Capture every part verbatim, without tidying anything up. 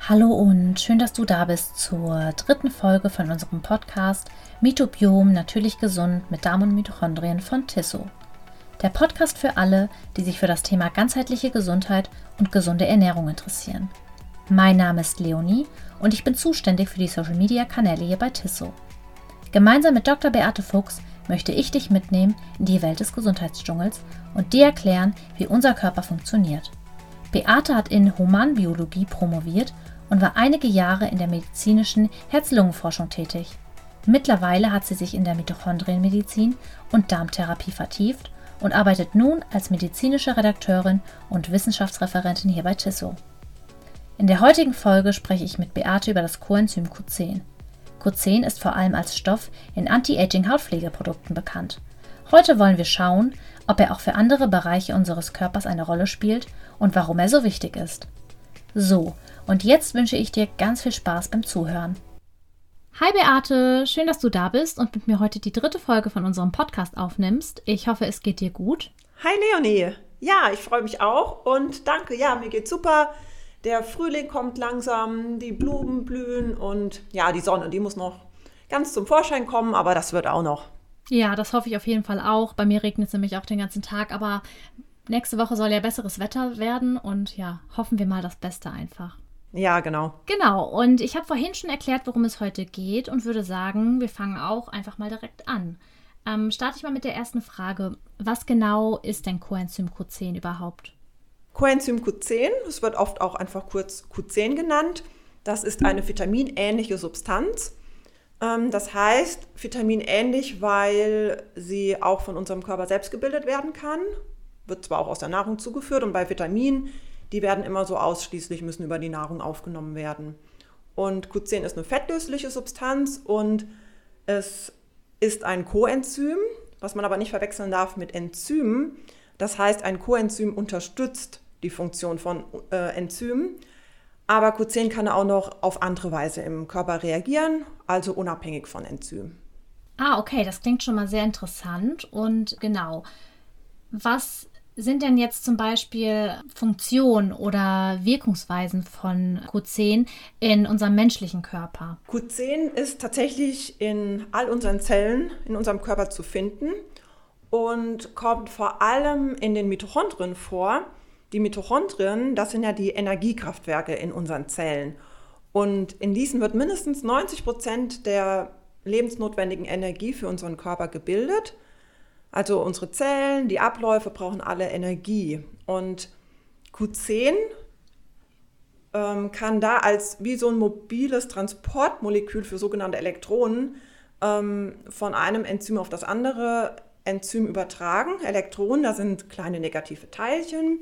Hallo und schön, dass du da bist zur dritten Folge von unserem Podcast Mitobiom natürlich gesund mit Darm und Mitochondrien von Tisso. Der Podcast für alle, die sich für das Thema ganzheitliche Gesundheit und gesunde Ernährung interessieren. Mein Name ist Leonie und ich bin zuständig für die Social-Media-Kanäle hier bei Tisso. Gemeinsam mit Doktor Beate Fuchs möchte ich dich mitnehmen in die Welt des Gesundheitsdschungels und dir erklären, wie unser Körper funktioniert. Beate hat in Humanbiologie promoviert und war einige Jahre in der medizinischen Herz-Lungen-Forschung tätig. Mittlerweile hat sie sich in der Mitochondrienmedizin und Darmtherapie vertieft und arbeitet nun als medizinische Redakteurin und Wissenschaftsreferentin hier bei Tisso. In der heutigen Folge spreche ich mit Beate über das Coenzym Q zehn. Q zehn ist vor allem als Stoff in Anti-Aging-Hautpflegeprodukten bekannt. Heute wollen wir schauen, ob er auch für andere Bereiche unseres Körpers eine Rolle spielt und warum er so wichtig ist. So, und jetzt wünsche ich dir ganz viel Spaß beim Zuhören. Hi Beate, schön, dass du da bist und mit mir heute die dritte Folge von unserem Podcast aufnimmst. Ich hoffe, es geht dir gut. Hi Leonie, ja, ich freue mich auch und danke, ja, mir geht's super. Der Frühling kommt langsam, die Blumen blühen und ja, die Sonne, die muss noch ganz zum Vorschein kommen, aber das wird auch noch. Ja, das hoffe ich auf jeden Fall auch. Bei mir regnet es nämlich auch den ganzen Tag, aber nächste Woche soll ja besseres Wetter werden und ja, hoffen wir mal das Beste einfach. Ja, genau. Genau, und ich habe vorhin schon erklärt, worum es heute geht und würde sagen, wir fangen auch einfach mal direkt an. Ähm, starte ich mal mit der ersten Frage. Was genau ist denn Coenzym Q zehn überhaupt? Coenzym Q zehn, es wird oft auch einfach kurz Q zehn genannt. Das ist eine vitaminähnliche Substanz. Ähm, das heißt, vitaminähnlich, weil sie auch von unserem Körper selbst gebildet werden kann. Wird zwar auch aus der Nahrung zugeführt und bei Vitaminen, die werden immer so ausschließlich, müssen über die Nahrung aufgenommen werden. Und Q zehn ist eine fettlösliche Substanz und es ist ein Coenzym, was man aber nicht verwechseln darf mit Enzymen. Das heißt, ein Coenzym unterstützt die Funktion von äh, Enzymen, aber Q zehn kann auch noch auf andere Weise im Körper reagieren, also unabhängig von Enzymen. Ah, okay, das klingt schon mal sehr interessant und genau. Was sind denn jetzt zum Beispiel Funktionen oder Wirkungsweisen von Q zehn in unserem menschlichen Körper? Q zehn ist tatsächlich in all unseren Zellen in unserem Körper zu finden und kommt vor allem in den Mitochondrien vor. Die Mitochondrien, das sind ja die Energiekraftwerke in unseren Zellen. Und in diesen wird mindestens neunzig Prozent der lebensnotwendigen Energie für unseren Körper gebildet. Also unsere Zellen, die Abläufe brauchen alle Energie. Und Q zehn ähm, kann da als wie so ein mobiles Transportmolekül für sogenannte Elektronen ähm, von einem Enzym auf das andere Enzym übertragen. Elektronen, das sind kleine negative Teilchen.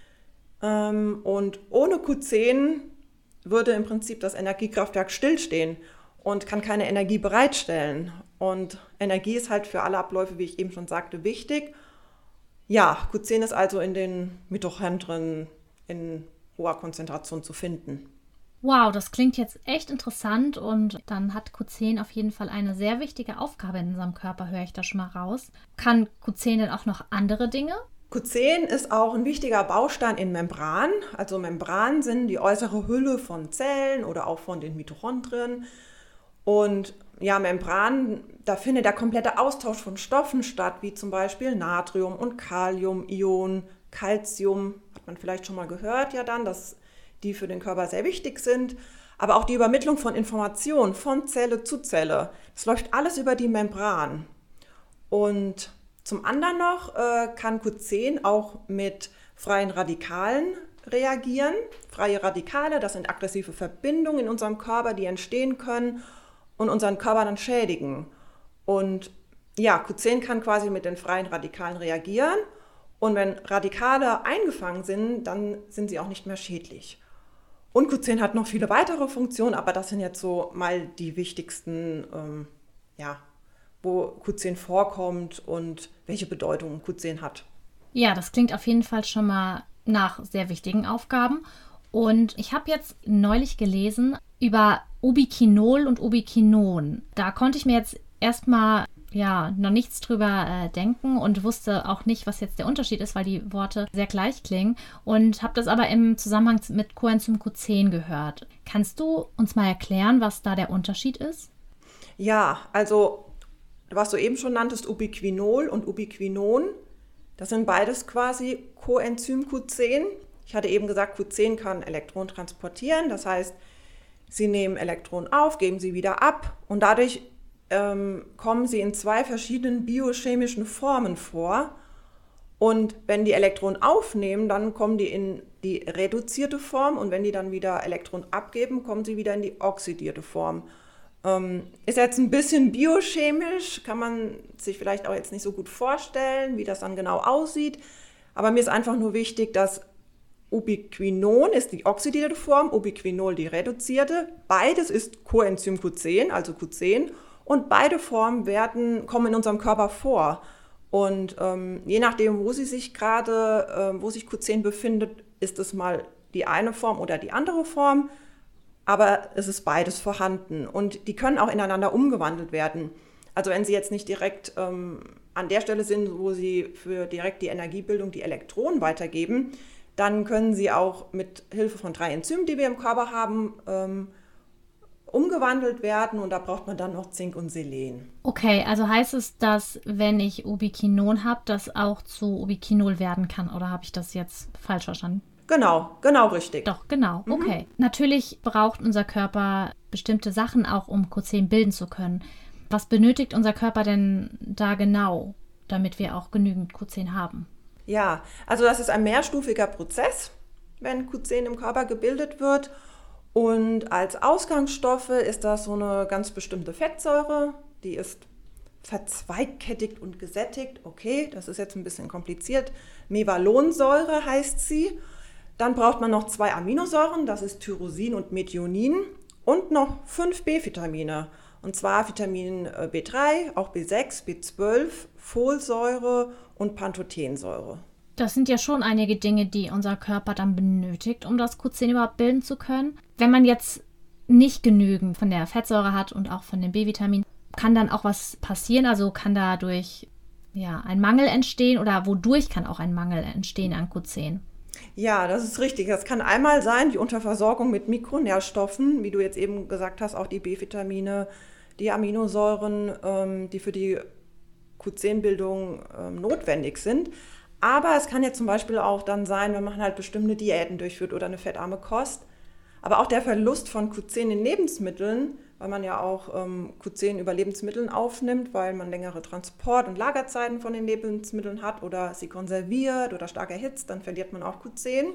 Ähm, und ohne Q zehn würde im Prinzip das Energiekraftwerk stillstehen und kann keine Energie bereitstellen. Und Energie ist halt für alle Abläufe, wie ich eben schon sagte, wichtig. Ja, Q zehn ist also in den Mitochondrien in hoher Konzentration zu finden. Wow, das klingt jetzt echt interessant und dann hat Q zehn auf jeden Fall eine sehr wichtige Aufgabe in unserem Körper, höre ich da schon mal raus. Kann Q zehn denn auch noch andere Dinge? Q zehn ist auch ein wichtiger Baustein in Membranen. Also Membranen sind die äußere Hülle von Zellen oder auch von den Mitochondrien. Und ja, Membranen, da findet der komplette Austausch von Stoffen statt, wie zum Beispiel Natrium- und Kalium-Ionen, Calcium, hat man vielleicht schon mal gehört, ja dann, dass die für den Körper sehr wichtig sind. Aber auch die Übermittlung von Informationen von Zelle zu Zelle, das läuft alles über die Membran. Und zum anderen noch äh, kann Q zehn auch mit freien Radikalen reagieren. Freie Radikale, das sind aggressive Verbindungen in unserem Körper, die entstehen können und unseren Körper dann schädigen. Und ja, Q zehn kann quasi mit den freien Radikalen reagieren. Und wenn Radikale eingefangen sind, dann sind sie auch nicht mehr schädlich. Und Q zehn hat noch viele weitere Funktionen, aber das sind jetzt so mal die wichtigsten, ähm, ja, wo Q zehn vorkommt und welche Bedeutung Q zehn hat. Ja, das klingt auf jeden Fall schon mal nach sehr wichtigen Aufgaben. Und ich habe jetzt neulich gelesen über Ubiquinol und Ubiquinon. Da konnte ich mir jetzt erstmal ja noch nichts drüber äh, denken und wusste auch nicht, was jetzt der Unterschied ist, weil die Worte sehr gleich klingen und habe das aber im Zusammenhang mit Coenzym Q zehn gehört. Kannst du uns mal erklären, was da der Unterschied ist? Ja, also was du eben schon nanntest, Ubiquinol und Ubiquinon, das sind beides quasi Coenzym Q zehn. Ich hatte eben gesagt, Q zehn kann Elektronen transportieren, das heißt, sie nehmen Elektronen auf, geben sie wieder ab und dadurch ähm, kommen sie in zwei verschiedenen biochemischen Formen vor. Und wenn die Elektronen aufnehmen, dann kommen die in die reduzierte Form und wenn die dann wieder Elektronen abgeben, kommen sie wieder in die oxidierte Form. Ähm, ist jetzt ein bisschen biochemisch, kann man sich vielleicht auch jetzt nicht so gut vorstellen, wie das dann genau aussieht. Aber mir ist einfach nur wichtig, dass Ubiquinon ist die oxidierte Form, Ubiquinol die reduzierte. Beides ist Coenzym Q zehn, also Q zehn. Und beide Formen werden, kommen in unserem Körper vor. Und ähm, je nachdem, wo sie sich gerade, äh, wo sich Q zehn befindet, ist es mal die eine Form oder die andere Form. Aber es ist beides vorhanden. Und die können auch ineinander umgewandelt werden. Also wenn sie jetzt nicht direkt ähm, an der Stelle sind, wo sie für direkt die Energiebildung die Elektronen weitergeben, dann können sie auch mit Hilfe von drei Enzymen, die wir im Körper haben, ähm, umgewandelt werden und da braucht man dann noch Zink und Selen. Okay, also heißt es, dass wenn ich Ubiquinon habe, das auch zu Ubiquinol werden kann oder habe ich das jetzt falsch verstanden? Genau, genau richtig. Doch, genau, okay. Mhm. Natürlich braucht unser Körper bestimmte Sachen auch, um Q zehn bilden zu können. Was benötigt unser Körper denn da genau, damit wir auch genügend Q zehn haben? Ja, also das ist ein mehrstufiger Prozess, wenn Q zehn im Körper gebildet wird. Und als Ausgangsstoffe ist das so eine ganz bestimmte Fettsäure, die ist verzweigkettigt und gesättigt. Okay, das ist jetzt ein bisschen kompliziert. Mevalonsäure heißt sie. Dann braucht man noch zwei Aminosäuren, das ist Tyrosin und Methionin und noch fünf B-Vitamine. Und zwar Vitamin B drei, auch B sechs, B zwölf, Folsäure und Pantothensäure. Das sind ja schon einige Dinge, die unser Körper dann benötigt, um das Q zehn überhaupt bilden zu können. Wenn man jetzt nicht genügend von der Fettsäure hat und auch von dem B-Vitamin, kann dann auch was passieren? Also kann dadurch ja, ein Mangel entstehen oder wodurch kann auch ein Mangel entstehen an Q zehn? Ja, das ist richtig. Das kann einmal sein, die Unterversorgung mit Mikronährstoffen, wie du jetzt eben gesagt hast, auch die B-Vitamine, die Aminosäuren, ähm, die für die Q zehn Bildung ähm, notwendig sind. Aber es kann ja zum Beispiel auch dann sein, wenn man halt bestimmte Diäten durchführt oder eine fettarme Kost. Aber auch der Verlust von Q zehn in Lebensmitteln, weil man ja auch ähm, Q zehn über Lebensmitteln aufnimmt, weil man längere Transport- und Lagerzeiten von den Lebensmitteln hat oder sie konserviert oder stark erhitzt, dann verliert man auch Q zehn.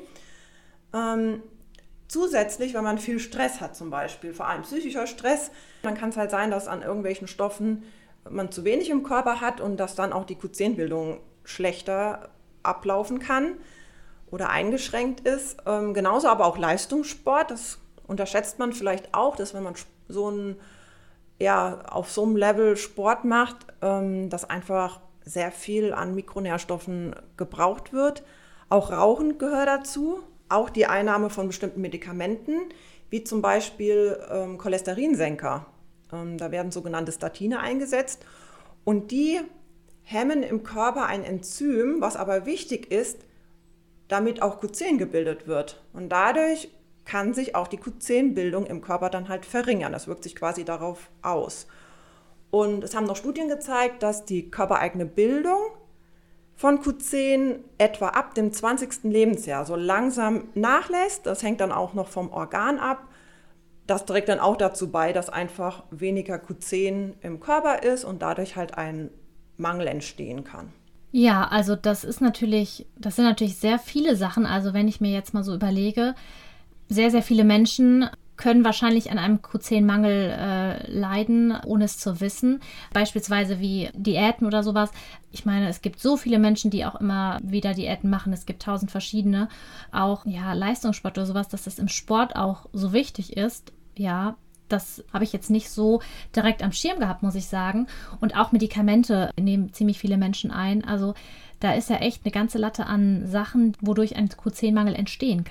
Ähm, zusätzlich, wenn man viel Stress hat zum Beispiel, vor allem psychischer Stress, dann kann es halt sein, dass an irgendwelchen Stoffen man zu wenig im Körper hat und dass dann auch die Q zehn Bildung schlechter ablaufen kann oder eingeschränkt ist. Ähm, genauso aber auch Leistungssport, das unterschätzt man vielleicht auch, dass wenn man so ein, ja, auf so einem Level Sport macht, ähm, dass einfach sehr viel an Mikronährstoffen gebraucht wird. Auch Rauchen gehört dazu, auch die Einnahme von bestimmten Medikamenten, wie zum Beispiel ähm, Cholesterinsenker. Ähm, da werden sogenannte Statine eingesetzt und die hemmen im Körper ein Enzym, was aber wichtig ist, damit auch Q zehn gebildet wird. Und dadurch kann sich auch die Q zehn Bildung im Körper dann halt verringern. Das wirkt sich quasi darauf aus. Und es haben noch Studien gezeigt, dass die körpereigene Bildung von Q zehn etwa ab dem zwanzigsten Lebensjahr so langsam nachlässt. Das hängt dann auch noch vom Organ ab. Das trägt dann auch dazu bei, dass einfach weniger Q zehn im Körper ist und dadurch halt ein Mangel entstehen kann. Ja, also das ist natürlich, das sind natürlich sehr viele Sachen. Also wenn ich mir jetzt mal so überlege, sehr, sehr viele Menschen können wahrscheinlich an einem Q zehn Mangel äh, leiden, ohne es zu wissen. Beispielsweise wie Diäten oder sowas. Ich meine, es gibt so viele Menschen, die auch immer wieder Diäten machen. Es gibt tausend verschiedene. Auch ja, Leistungssport oder sowas, dass das im Sport auch so wichtig ist. Ja, das habe ich jetzt nicht so direkt am Schirm gehabt, muss ich sagen. Und auch Medikamente nehmen ziemlich viele Menschen ein. Also da ist ja echt eine ganze Latte an Sachen, wodurch ein Q zehn Mangel entstehen kann.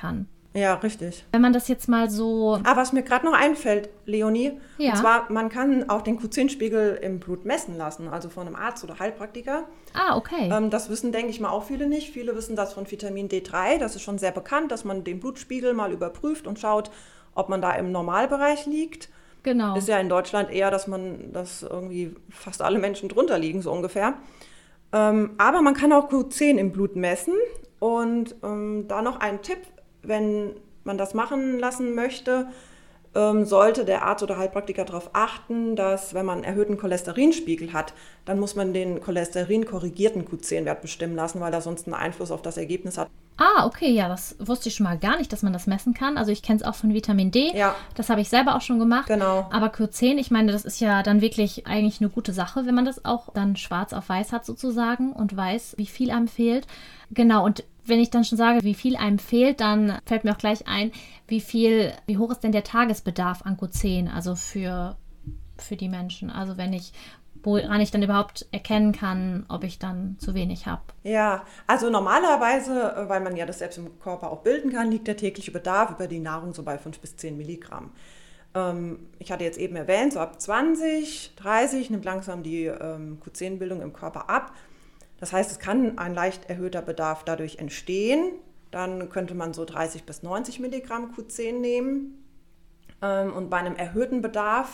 Ja, richtig. Wenn man das jetzt mal so... Ah, was mir gerade noch einfällt, Leonie, ja. und zwar, man kann auch den Q zehn Spiegel im Blut messen lassen, also von einem Arzt oder Heilpraktiker. Ah, okay. Ähm, das wissen, denke ich mal, auch viele nicht. Viele wissen das von Vitamin D drei, das ist schon sehr bekannt, dass man den Blutspiegel mal überprüft und schaut, ob man da im Normalbereich liegt. Genau. Ist ja in Deutschland eher, dass man, dass irgendwie fast alle Menschen drunter liegen, so ungefähr. Ähm, aber man kann auch Q zehn im Blut messen. Und ähm, da noch ein Tipp, wenn man das machen lassen möchte, ähm, sollte der Arzt oder Heilpraktiker darauf achten, dass, wenn man einen erhöhten Cholesterinspiegel hat, dann muss man den cholesterin-korrigierten Q zehn Wert bestimmen lassen, weil das sonst einen Einfluss auf das Ergebnis hat. Ah, okay, ja, das wusste ich schon mal gar nicht, dass man das messen kann. Also ich kenne es auch von Vitamin D, ja. Das habe ich selber auch schon gemacht. Genau. Aber Q zehn, ich meine, das ist ja dann wirklich eigentlich eine gute Sache, wenn man das auch dann schwarz auf weiß hat sozusagen und weiß, wie viel einem fehlt. Genau, und wenn ich dann schon sage, wie viel einem fehlt, dann fällt mir auch gleich ein, wie viel, wie hoch ist denn der Tagesbedarf an Q zehn, also für, für die Menschen. Also wenn ich, woran ich dann überhaupt erkennen kann, ob ich dann zu wenig habe. Ja, also normalerweise, weil man ja das selbst im Körper auch bilden kann, liegt der tägliche Bedarf über die Nahrung so bei fünf bis zehn Milligramm. Ähm, ich hatte jetzt eben erwähnt, so ab zwanzig, dreißig nimmt langsam die ähm, Q zehn Bildung im Körper ab. Das heißt, es kann ein leicht erhöhter Bedarf dadurch entstehen. Dann könnte man so dreißig bis neunzig Milligramm Q zehn nehmen. Ähm, und bei einem erhöhten Bedarf,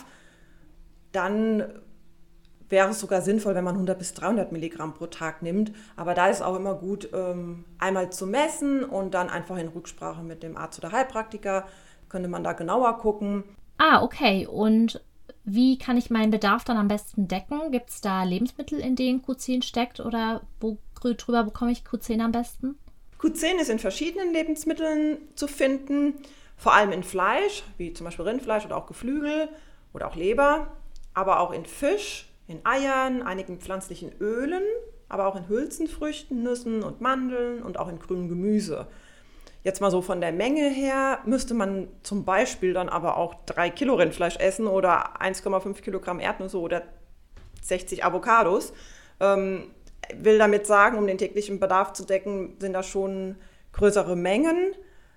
dann wäre es sogar sinnvoll, wenn man hundert bis dreihundert Milligramm pro Tag nimmt. Aber da ist auch immer gut, ähm, einmal zu messen und dann einfach in Rücksprache mit dem Arzt oder Heilpraktiker könnte man da genauer gucken. Ah, okay. Und wie kann ich meinen Bedarf dann am besten decken? Gibt es da Lebensmittel, in denen Q zehn steckt oder worüber bekomme ich Q zehn am besten? Q zehn ist in verschiedenen Lebensmitteln zu finden, vor allem in Fleisch, wie zum Beispiel Rindfleisch oder auch Geflügel oder auch Leber, aber auch in Fisch, in Eiern, einigen pflanzlichen Ölen, aber auch in Hülsenfrüchten, Nüssen und Mandeln und auch in grünem Gemüse. Jetzt mal so von der Menge her müsste man zum Beispiel dann aber auch drei Kilo Rindfleisch essen oder eins Komma fünf Kilogramm Erdnüsse oder sechzig Avocados. Ähm, will damit sagen, um den täglichen Bedarf zu decken, sind das schon größere Mengen.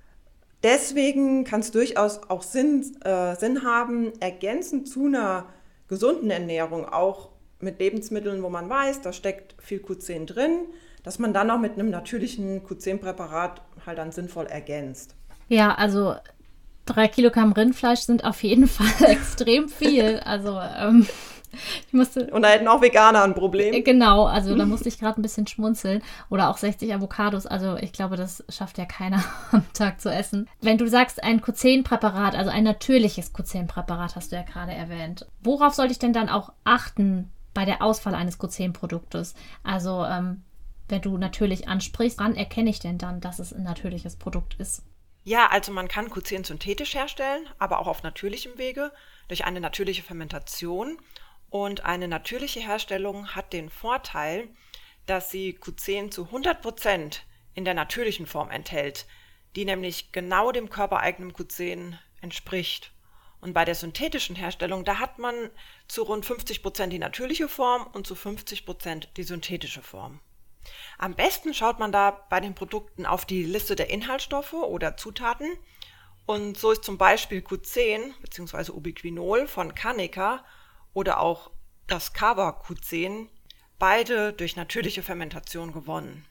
Deswegen kann es durchaus auch Sinn, äh, Sinn haben, ergänzend zu einer gesunden Ernährung, auch mit Lebensmitteln, wo man weiß, da steckt viel Q zehn drin, dass man dann auch mit einem natürlichen Q zehn Präparat halt dann sinnvoll ergänzt. Ja, also drei Kilogramm Rindfleisch sind auf jeden Fall extrem viel. Also ähm, ich musste... Und da hätten auch Veganer ein Problem. Genau, also da musste ich gerade ein bisschen schmunzeln. Oder auch sechzig Avocados. Also ich glaube, das schafft ja keiner am Tag zu essen. Wenn du sagst, ein Q zehn Präparat, also ein natürliches Q zehn Präparat hast du ja gerade erwähnt. Worauf sollte ich denn dann auch achten bei der Auswahl eines Q zehn Produktes? Also ähm, wenn du natürlich ansprichst, wann erkenne ich denn dann, dass es ein natürliches Produkt ist? Ja, also man kann Q zehn synthetisch herstellen, aber auch auf natürlichem Wege, durch eine natürliche Fermentation. Und eine natürliche Herstellung hat den Vorteil, dass sie Q zehn zu hundert Prozent in der natürlichen Form enthält, die nämlich genau dem körpereigenen Q zehn entspricht. Und bei der synthetischen Herstellung, da hat man zu rund fünfzig Prozent die natürliche Form und zu fünfzig Prozent die synthetische Form. Am besten schaut man da bei den Produkten auf die Liste der Inhaltsstoffe oder Zutaten. Und so ist zum Beispiel Q zehn bzw. Ubiquinol von Caneca oder auch das Kava Q zehn, beide durch natürliche Fermentation gewonnen.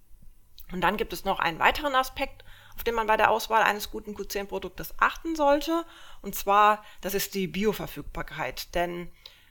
Und dann gibt es noch einen weiteren Aspekt, auf den man bei der Auswahl eines guten Q zehn Produktes achten sollte. Und zwar, das ist die Bioverfügbarkeit. Denn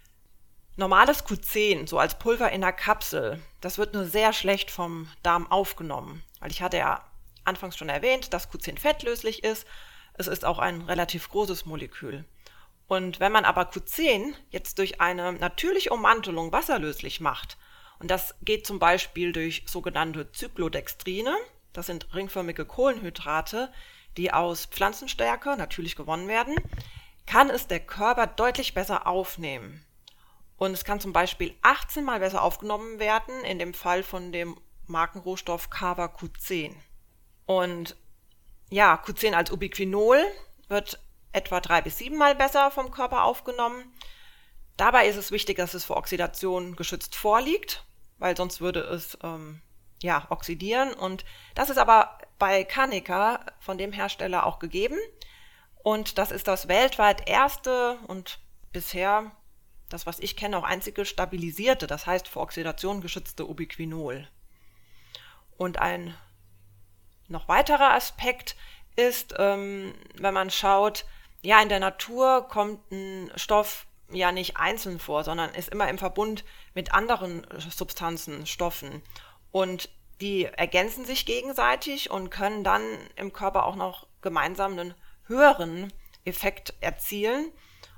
normales Q zehn, so als Pulver in der Kapsel, das wird nur sehr schlecht vom Darm aufgenommen. Weil ich hatte ja anfangs schon erwähnt, dass Q zehn fettlöslich ist. Es ist auch ein relativ großes Molekül. Und wenn man aber Q zehn jetzt durch eine natürliche Ummantelung wasserlöslich macht, und das geht zum Beispiel durch sogenannte Zyklodextrine, das sind ringförmige Kohlenhydrate, die aus Pflanzenstärke natürlich gewonnen werden, kann es der Körper deutlich besser aufnehmen. Und es kann zum Beispiel achtzehn Mal besser aufgenommen werden, in dem Fall von dem Markenrohstoff Kava Q zehn. Und ja, Q zehn als Ubiquinol wird etwa drei bis sieben Mal besser vom Körper aufgenommen. Dabei ist es wichtig, dass es vor Oxidation geschützt vorliegt, weil sonst würde es ähm, ja, oxidieren. Und das ist aber bei Canica von dem Hersteller auch gegeben. Und das ist das weltweit erste und bisher, das was ich kenne, auch einzige stabilisierte, das heißt vor Oxidation geschützte Ubiquinol. Und ein noch weiterer Aspekt ist, ähm, wenn man schaut, ja, in der Natur kommt ein Stoff ja nicht einzeln vor, sondern ist immer im Verbund mit anderen Substanzen, Stoffen. Und die ergänzen sich gegenseitig und können dann im Körper auch noch gemeinsam einen höheren Effekt erzielen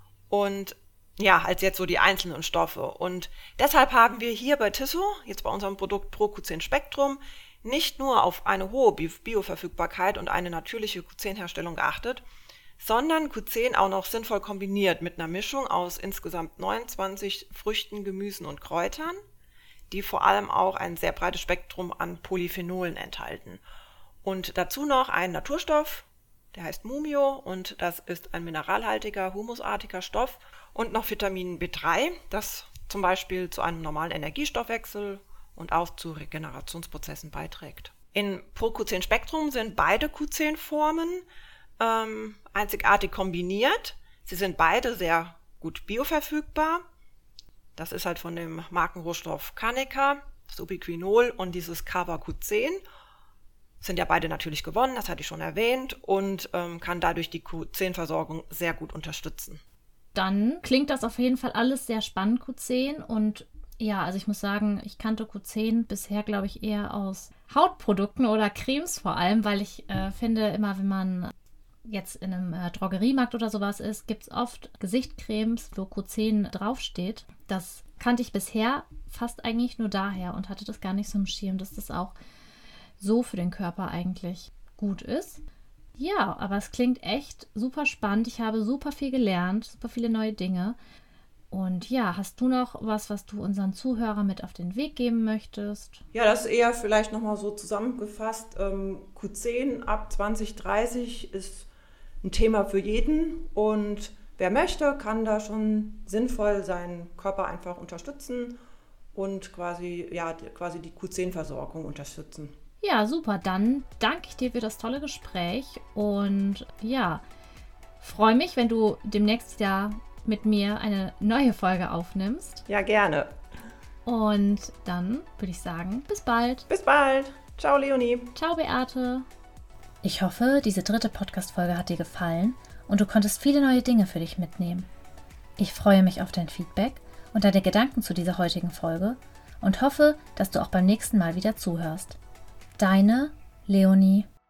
und ja, als jetzt so die einzelnen Stoffe. Und deshalb haben wir hier bei Tissot, jetzt bei unserem Produkt Pro Q zehn Spektrum, nicht nur auf eine hohe Bioverfügbarkeit und eine natürliche Q zehn Herstellung geachtet, sondern Q zehn auch noch sinnvoll kombiniert mit einer Mischung aus insgesamt neunundzwanzig Früchten, Gemüsen und Kräutern, die vor allem auch ein sehr breites Spektrum an Polyphenolen enthalten. Und dazu noch ein Naturstoff, der heißt Mumio und das ist ein mineralhaltiger, humusartiger Stoff und noch Vitamin B drei, das zum Beispiel zu einem normalen Energiestoffwechsel und auch zu Regenerationsprozessen beiträgt. In Pro Q zehn Spektrum sind beide Q zehn Formen ähm, einzigartig kombiniert. Sie sind beide sehr gut bioverfügbar. Das ist halt von dem Markenrohstoff Canica, das Ubiquinol und dieses Cava Q zehn. Sind ja beide natürlich gewonnen, das hatte ich schon erwähnt, und ähm, kann dadurch die Q zehn Versorgung sehr gut unterstützen. Dann klingt das auf jeden Fall alles sehr spannend, Q zehn. Und ja, also ich muss sagen, ich kannte Q zehn bisher, glaube ich, eher aus Hautprodukten oder Cremes vor allem, weil ich äh, finde, immer wenn man jetzt in einem äh, Drogeriemarkt oder sowas ist, gibt es oft Gesichtscremes, wo Q zehn draufsteht. Das kannte ich bisher fast eigentlich nur daher und hatte das gar nicht so im Schirm, dass das auch so für den Körper eigentlich gut ist. Ja, aber es klingt echt super spannend. Ich habe super viel gelernt, super viele neue Dinge. Und ja, hast du noch was, was du unseren Zuhörern mit auf den Weg geben möchtest? Ja, das ist eher vielleicht nochmal so zusammengefasst. Ähm, Q zehn ab zwanzig dreißig ist ein Thema für jeden und wer möchte, kann da schon sinnvoll seinen Körper einfach unterstützen und quasi, ja, quasi die Q zehn Versorgung unterstützen. Ja, super. Dann danke ich dir für das tolle Gespräch und ja, freue mich, wenn du demnächst ja mit mir eine neue Folge aufnimmst. Ja, gerne. Und dann würde ich sagen, bis bald. Bis bald. Ciao, Leonie. Ciao, Beate. Ich hoffe, diese dritte Podcast-Folge hat dir gefallen und du konntest viele neue Dinge für dich mitnehmen. Ich freue mich auf dein Feedback und deine Gedanken zu dieser heutigen Folge und hoffe, dass du auch beim nächsten Mal wieder zuhörst. Deine Leonie.